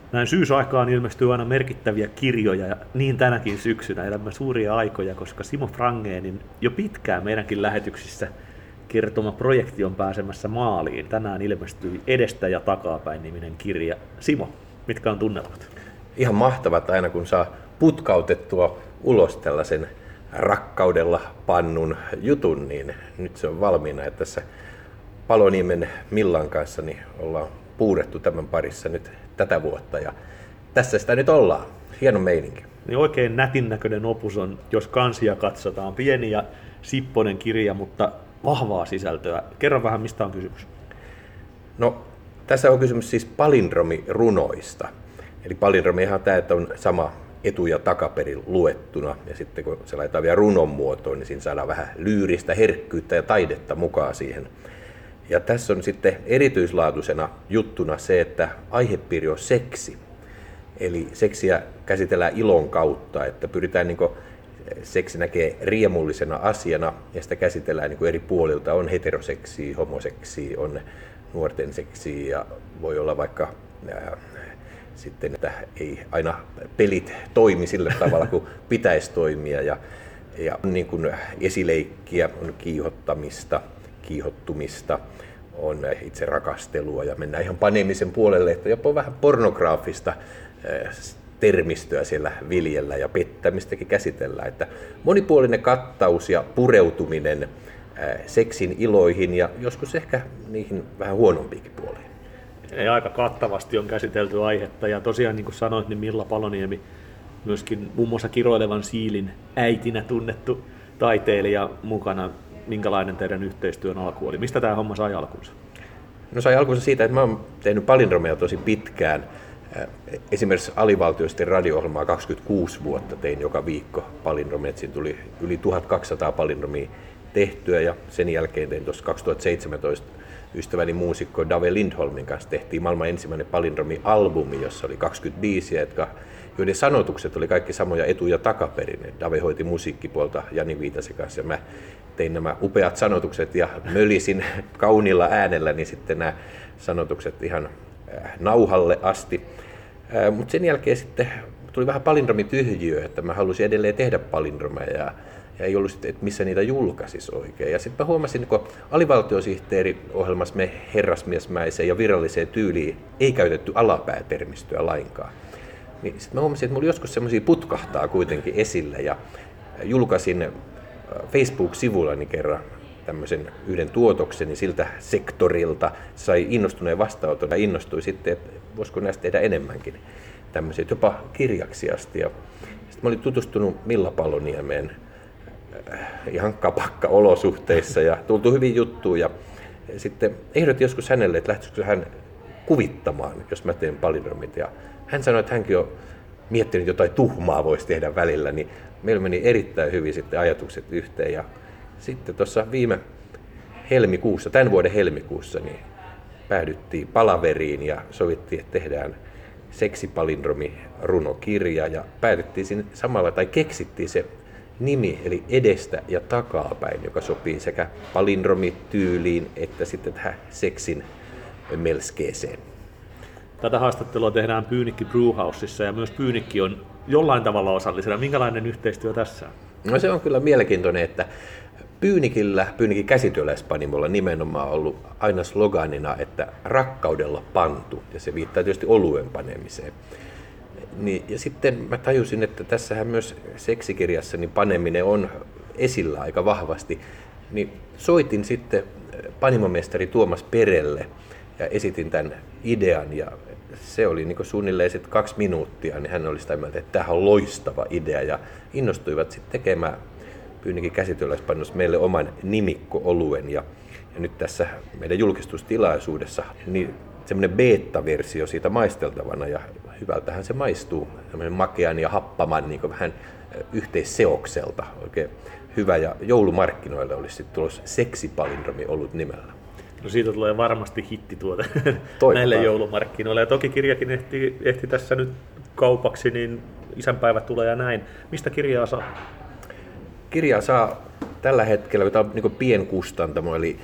Näin syysaikaan ilmestyy aina merkittäviä kirjoja ja niin tänäkin syksynä elämme suuria aikoja, koska Simo Frangénin jo pitkään meidänkin lähetyksissä kertoma projekti on pääsemässä maaliin. Tänään ilmestyi Edestä ja takapäin -niminen kirja. Simo, mitkä on tunnelmat? Ihan mahtavat aina kun saa putkautettua ulos tällaisen rakkaudella pannun jutun, niin nyt se on valmiina. Että tässä Paloniemen Millan kanssa niin ollaan puurettu tämän parissa nyt tätä vuotta ja tässä sitä nyt ollaan. Hieno meininki. Niin oikein nätin näköinen opus on, jos kansia katsotaan. Pieni ja sipponen kirja, mutta vahvaa sisältöä. Kerro vähän, mistä on kysymys. No, tässä on kysymys siis palindromirunoista. Eli palindromihan tämä, että on sama etu- ja takaperin luettuna, ja sitten kun se laitetaan vielä runon muotoon, niin siinä saadaan vähän lyyristä herkkyyttä ja taidetta mukaan siihen. Ja tässä on sitten erityislaatuisena juttuna se, että aihepiiri on seksi. Eli seksiä käsitellään ilon kautta, että pyritään seksi näkee riemullisena asiana ja sitä käsitellään eri puolilta. On heteroseksiä, homoseksiä, on nuorten seksiä ja voi olla vaikka sitten, että ei aina pelit toimi sillä tavalla kuin pitäisi toimia ja on niin kuin esileikkiä, on kiihottamista, kiihottumista, on itse rakastelua ja mennään ihan paneemisen puolelle, että jopa vähän pornograafista termistöä siellä viljellä ja pettämistäkin käsitellään. Että monipuolinen kattaus ja pureutuminen seksin iloihin ja joskus ehkä niihin vähän huonompiinkin puoliin. Aika kattavasti on käsitelty aihetta ja tosiaan niin kuin sanoit, niin Milla Paloniemi, myöskin muun muassa Kiroilevan siilin äitinä tunnettu taiteilija mukana. Minkälainen teidän yhteistyön alku oli? Mistä tämä homma sai alkunsa? No sai alkunsa siitä, että mä oon tehnyt palindromia tosi pitkään. Esimerkiksi alivaltioisten radio-ohjelmaa 26 vuotta tein joka viikko palindromia. Siinä tuli yli 1200 palindromia tehtyä ja sen jälkeen tein tuossa 2017 ystäväni muusikko Dave Lindholmin kanssa tehtiin maailman ensimmäinen palindromi-albumi, jossa oli 20 biisiä, joiden sanotukset oli kaikki samoja etu- ja takaperin. Dave hoiti musiikkipuolta Jani Viitasen kanssa ja mä tein nämä upeat sanotukset ja mölisin kauniilla äänellä, niin sitten nämä sanotukset ihan nauhalle asti. Mutta sen jälkeen sitten tuli vähän palindromityhjiö, että mä halusin edelleen tehdä palindromeja ja ei ollut sitten, että missä niitä julkaisisi oikein. Ja sitten mä huomasin, kun alivaltiosihteeri-ohjelmassa me herrasmiesmäiseen ja viralliseen tyyliin ei käytetty alapäätermistöä lainkaan. Niin sitten mä huomasin, että mulla joskus semmoisia putkahtaa kuitenkin esillä ja julkaisin Facebook-sivullani kerran tämmöisen yhden tuotokseni siltä sektorilta, sai innostuneen vastaanoton ja innostui sitten, että voisiko näistä tehdä enemmänkin tämmöisiä, jopa kirjaksi asti. Ja sitten mä olin tutustunut Milla Paloniemeen ihan kapakka-olosuhteissa ja tultu hyvin juttuun ja sitten ehdotin joskus hänelle, että lähtisikö hän kuvittamaan, jos mä teen palindromit. Ja hän sanoi, että hänkin on miettinyt jotain tuhmaa voisi tehdä välillä, niin meillä meni erittäin hyvin sitten ajatukset yhteen. Ja sitten tuossa tämän vuoden helmikuussa, niin päädyttiin palaveriin ja sovittiin, että tehdään seksipalindromi-runokirja ja päädyttiin siinä samalla, tai keksittiin se nimi, eli Edestä ja takapäin, joka sopii sekä palindromityyliin että sitten tähän seksin melskeeseen. Tätä haastattelua tehdään Pyynikki Brewhousessa ja myös Pyynikki on jollain tavalla osallisena. Minkälainen yhteistyö tässä on? No se on kyllä mielenkiintoinen, että Pyynikin käsityöläispanimolla nimenomaan ollut aina sloganina, että rakkaudella pantu, ja se viittaa tietysti oluen panemiseen. Niin, ja sitten mä tajusin, että tässähän myös seksikirjassa niin paneminen on esillä aika vahvasti, niin soitin sitten panimomestari Tuomas Perelle ja esitin tämän idean, ja se oli niin suunnilleen 2 minuuttia, niin hän oli sitä mieltä, että tämähän on loistava idea, ja innostuivat sitten tekemään Pyynikin käsityöläispannossa meille oman nimikko-oluen, ja nyt tässä meidän julkistustilaisuudessa niin semmoinen beta-versio siitä maisteltavana, ja hyvältähän se maistuu, semmoinen makean ja happaman niin vähän yhteisseokselta, oikein hyvä, ja joulumarkkinoille olisi sitten tulossa seksipalindromi ollut nimellä. No siitä tulee varmasti hittituote näille joulumarkkinoille. Ja toki kirjakin ehti tässä nyt kaupaksi, niin isänpäivät tulee ja näin. Mistä kirjaa saa? Kirjaa saa tällä hetkellä, tämä on niin pienkustantamo, eli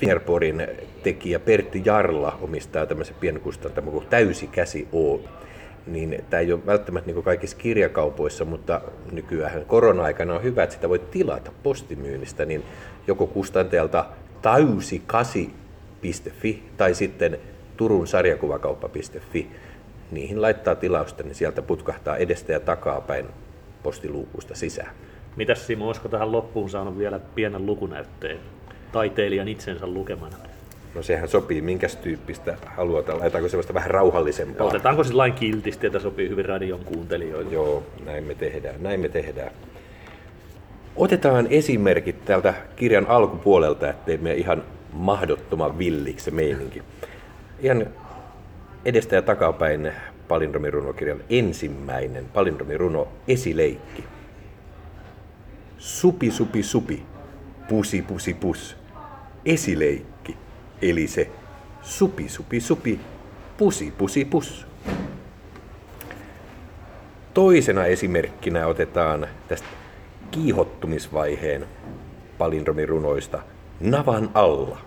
Fingerboardin tekijä Pertti Jarla omistaa tämmöisen pienkustantamon kuin Täysi Käsi Oy. niin tämä ei ole välttämättä niin kaikissa kirjakaupoissa, mutta nykyään korona-aikana on hyvä, että sitä voi tilata postimyynnistä, niin joko kustantajalta tausikasi.fi tai sitten Turun sarjakuvakauppa.fi. Niihin laittaa tilausta, niin sieltä putkahtaa edestä ja takaa päin postiluukusta sisään. Mitäs Simo, olisiko tähän loppuun saanut vielä pienen lukunäytteen taiteilijan itsensä lukemana? No sehän sopii, minkäs tyyppistä haluat, laitetaanko sellaista vähän rauhallisempaa? Otetaanko se lain kiltisti, että sopii hyvin radion kuuntelijoille? Joo, näin me tehdään. Otetaan esimerkit täältä kirjan alkupuolelta, ettei mene ihan mahdottoman villiksi se meininki. Ihan edestä ja takapäin palindromirunokirjan ensimmäinen palindromiruno Esileikki. Supi, supi, supi, pusi, pusi, pus, esileikki, eli se supi, supi, supi, pusi, pusi, pus. Toisena esimerkkinä otetaan tästä kiihottumisvaiheen palindromirunoista Navan alla.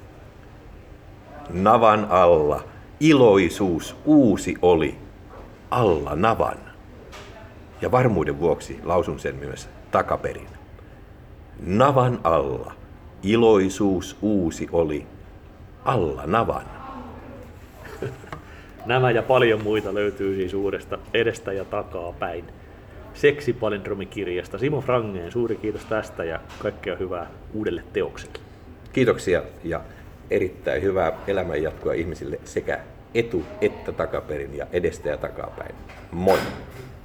Navan alla, iloisuus uusi oli, alla navan. Ja varmuuden vuoksi lausun sen myös takaperin. Navan alla, iloisuus uusi oli, alla navan. Nämä ja paljon muita löytyy siis uudesta edestä ja takaa päin seksipalindromikirjasta. Simo Frangén, suuri kiitos tästä ja kaikkea hyvää uudelle teokselle. Kiitoksia ja erittäin hyvää elämänjatkoa ihmisille sekä etu- että takaperin ja edestä ja takapäin. Moi!